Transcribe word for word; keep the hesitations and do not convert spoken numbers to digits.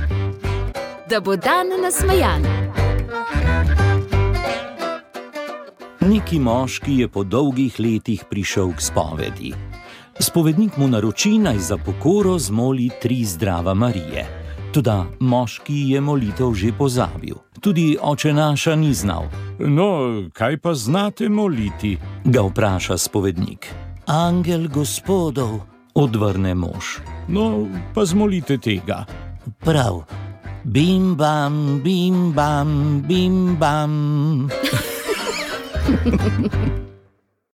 Da bo dan nasmejan. Neki moški je po dolgih letih prišel k spovedi. Spovednik mu naroči, naj za pokoro zmoli tri zdrava Marije. Toda moški je molitev že pozabil. Tudi oče naša ni znal. No, kaj pa znate moliti? Ga vpraša spovednik. Angel Gospodov, odvrne mož. No, pa zmolite tega. Prav. Bim bam, bim bam, bim bam.